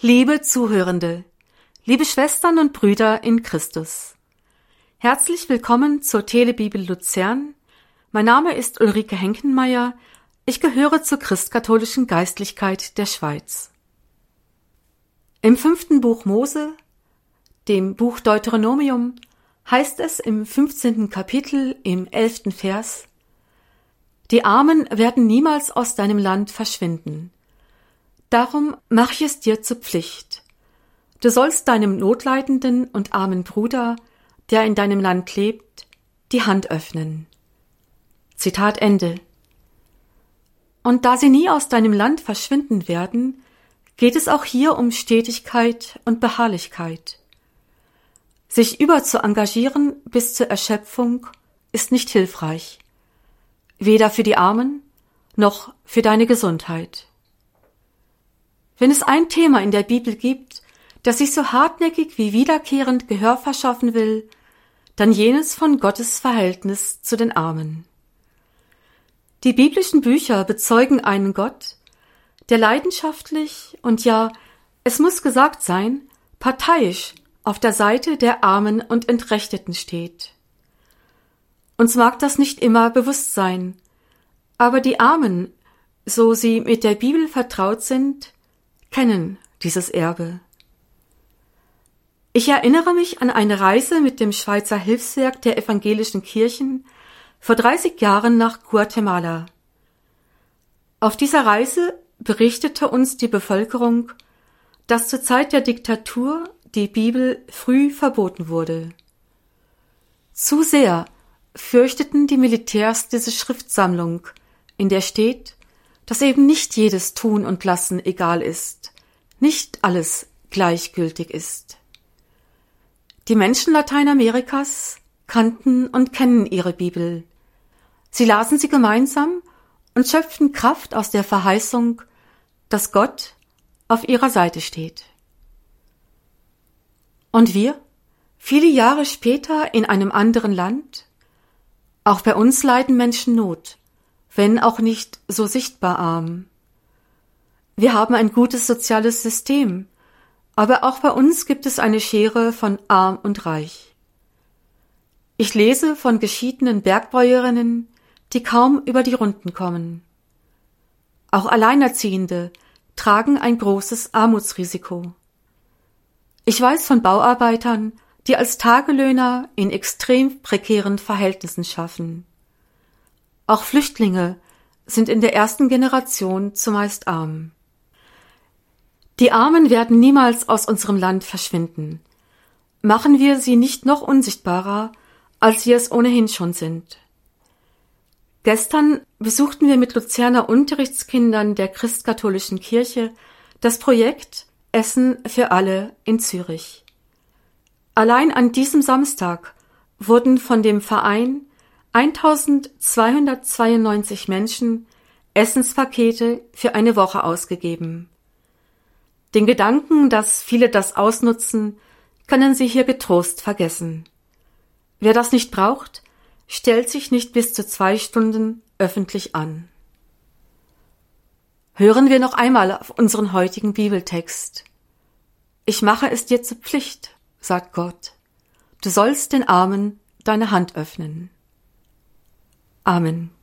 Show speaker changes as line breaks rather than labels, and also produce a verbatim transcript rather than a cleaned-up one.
Liebe Zuhörende, liebe Schwestern und Brüder in Christus, herzlich willkommen zur Telebibel Luzern. Mein Name ist Ulrike Henkenmeier, ich gehöre zur christkatholischen Geistlichkeit der Schweiz. Im fünften Buch Mose, dem Buch Deuteronomium, heißt es im fünfzehnten Kapitel im elften Vers: Die Armen werden niemals aus deinem Land verschwinden. Darum mache ich es dir zur Pflicht. Du sollst deinem notleidenden und armen Bruder, der in deinem Land lebt, die Hand öffnen. Zitat Ende. Und da sie nie aus deinem Land verschwinden werden, geht es auch hier um Stetigkeit und Beharrlichkeit. Sich über zu engagieren bis zur Erschöpfung ist nicht hilfreich, weder für die Armen noch für deine Gesundheit. Wenn es ein Thema in der Bibel gibt, das sich so hartnäckig wie wiederkehrend Gehör verschaffen will, dann jenes von Gottes Verhältnis zu den Armen. Die biblischen Bücher bezeugen einen Gott, der leidenschaftlich und ja, es muss gesagt sein, parteiisch auf der Seite der Armen und Entrechteten steht. Uns mag das nicht immer bewusst sein, aber die Armen, so sie mit der Bibel vertraut sind, kennen dieses Erbe. Ich erinnere mich an eine Reise mit dem Schweizer Hilfswerk der evangelischen Kirchen vor dreißig Jahren nach Guatemala. Auf dieser Reise berichtete uns die Bevölkerung, dass zur Zeit der Diktatur die Bibel früh verboten wurde. Zu sehr fürchteten die Militärs diese Schriftsammlung, in der steht, dass eben nicht jedes Tun und Lassen egal ist, nicht alles gleichgültig ist. Die Menschen Lateinamerikas kannten und kennen ihre Bibel. Sie lasen sie gemeinsam und schöpften Kraft aus der Verheißung, dass Gott auf ihrer Seite steht. Und wir, viele Jahre später in einem anderen Land? Auch bei uns leiden Menschen Not, wenn auch nicht so sichtbar arm. Wir haben ein gutes soziales System, aber auch bei uns gibt es eine Schere von arm und reich. Ich lese von geschiedenen Bergbäuerinnen, die kaum über die Runden kommen. Auch Alleinerziehende tragen ein großes Armutsrisiko. Ich weiß von Bauarbeitern, die als Tagelöhner in extrem prekären Verhältnissen schaffen. Auch Flüchtlinge sind in der ersten Generation zumeist arm. Die Armen werden niemals aus unserem Land verschwinden. Machen wir sie nicht noch unsichtbarer, als sie es ohnehin schon sind. Gestern besuchten wir mit Luzerner Unterrichtskindern der christkatholischen Kirche das Projekt Essen für alle in Zürich. Allein an diesem Samstag wurden von dem Verein eintausendzweihundertzweiundneunzig Menschen Essenspakete für eine Woche ausgegeben. Den Gedanken, dass viele das ausnutzen, können Sie hier getrost vergessen. Wer das nicht braucht, stellt sich nicht bis zu zwei Stunden öffentlich an. Hören wir noch einmal auf unseren heutigen Bibeltext. Ich mache es dir zur Pflicht, sagt Gott. Du sollst den Armen deine Hand öffnen. Amen.